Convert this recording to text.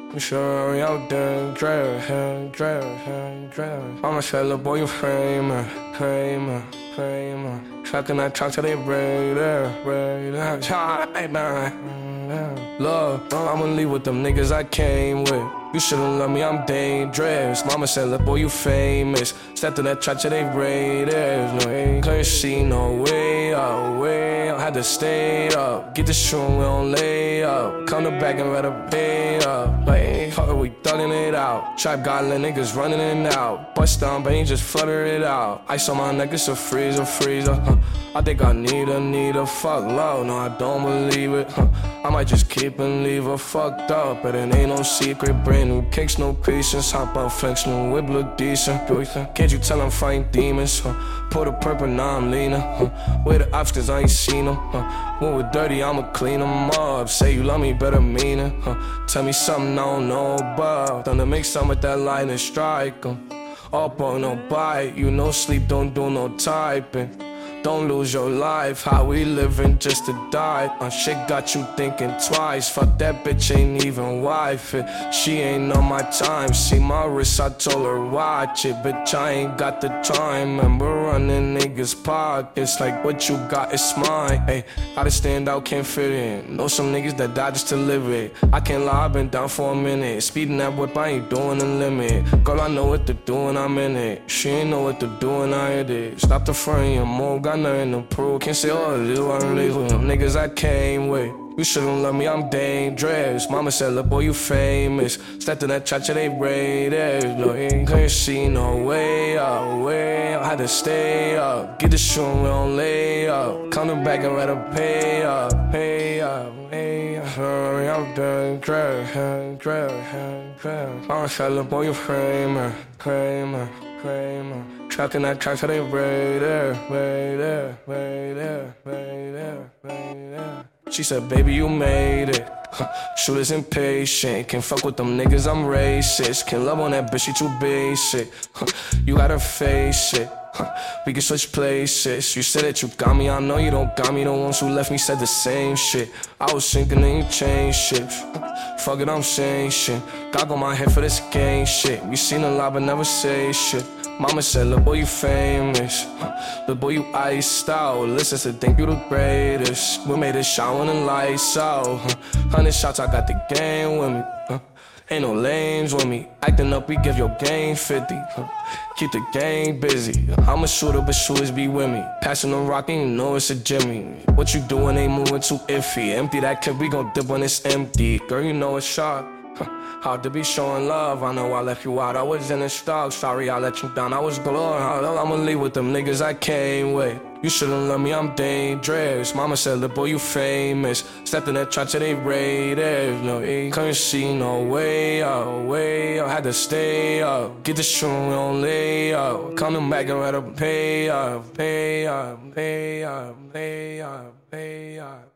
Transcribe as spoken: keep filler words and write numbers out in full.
I'm sure we out there, drive, drive, drive. Mama said, little boy, you famous, famous, famous. How can I talk to they right there, right there? Love, I'ma leave with them niggas I came with. You shouldn't love me, I'm dangerous. Mama said, little boy, you famous. Stepped in that church, they raiders. No, ain't couldn't see no way up, way up. Had to stay up. Get the shoe, we don't lay up. Come to back and rather pay up. Like, fuck, we thugging it out. Trap godlin' niggas running in and out. Bust down, but ain't just flutter it out. Ice on my neck, it's a freezer, freezer. Huh. I think I need a, need a fuck love. No, I don't believe it. Huh. I might just keep and leave her fucked up, but it ain't no secret. Brand new kicks, no patience. Hop out, flex, no whip, look decent. Can't you tell I'm fighting demons? Huh? Pour the purple, now I'm leaner. Huh? Where the ops, cause I ain't seen them. Huh? When we're dirty, I'ma clean them up. Say you love me, better mean it. Huh? Tell me something I don't know about. Done to make some with that line and strike 'em. Up on no bite, you no sleep, don't do no typing. Don't lose your life, how we living just to die. Uh, shit got you thinking twice. Fuck that bitch, ain't even wife it. She ain't on my time. See my wrist, I told her watch it. Bitch, I ain't got the time. Remember running niggas' pockets. Like what you got is mine. Hey, gotta stand out, can't fit in. Know some niggas that die just to live it. I can't lie, I've been down for a minute. Speeding that whip, I ain't doing the limit. Girl, I know what to do and I'm in it. She ain't know what to do and I hit it. Stop the front, your move, got nothing to prove. Can't say all this, I don't live with them niggas I came with. You shouldn't love me, I'm dangerous. Mama said, little boy, you famous. Stepped in that cha-cha, they raiders. No, ain't couldn't see no way up, way up. Had to stay up. Get the shoe, we don't lay up. Coming back and rather pay up, pay up, pay up. Hurry up, done, drive, drive, drive. Mama said, little boy, you famous, famous, famous. Truckin' that truck, so they raider, raider, raider, raider, raider. She said, baby, you made it. Huh. Shooters impatient. Can't fuck with them niggas, I'm racist. Can't love on that bitch, she too basic. Huh. You gotta face it. Huh. We can switch places. You said that you got me, I know you don't got me. The ones who left me said the same shit. I was sinking and you changed shit. Huh. Fuck it, I'm saying shit. Gog on my head for this gang shit. We seen a lot but never say shit. Mama said, little boy, you famous. Huh. Little boy, you iced out. Listen to think you the greatest. We made a shot when the lights out. Huh. Hundred shots, I got the game with me. Huh. Ain't no lames with me. Acting up, we give your game fifty. Huh. Keep the game busy. I'm a shooter, but shooters be with me. Passing the rock, and you know it's a Jimmy. What you doing ain't moving too iffy. Empty that clip, we gon' dip when it's empty. Girl, you know it's sharp. Hard to be showing love. I know I left you out, I was in the stock. Sorry I let you down, I was glory. I'ma leave with them niggas I came with. You shouldn't love me, I'm dangerous. Mama said, little boy, you famous. Stepped in that church, they raiders. No, ain't couldn't see no way up, way up. Had to stay up. Get the shoe, we don't lay up. Coming back and rather pay up, pay up, pay up, pay up, pay up.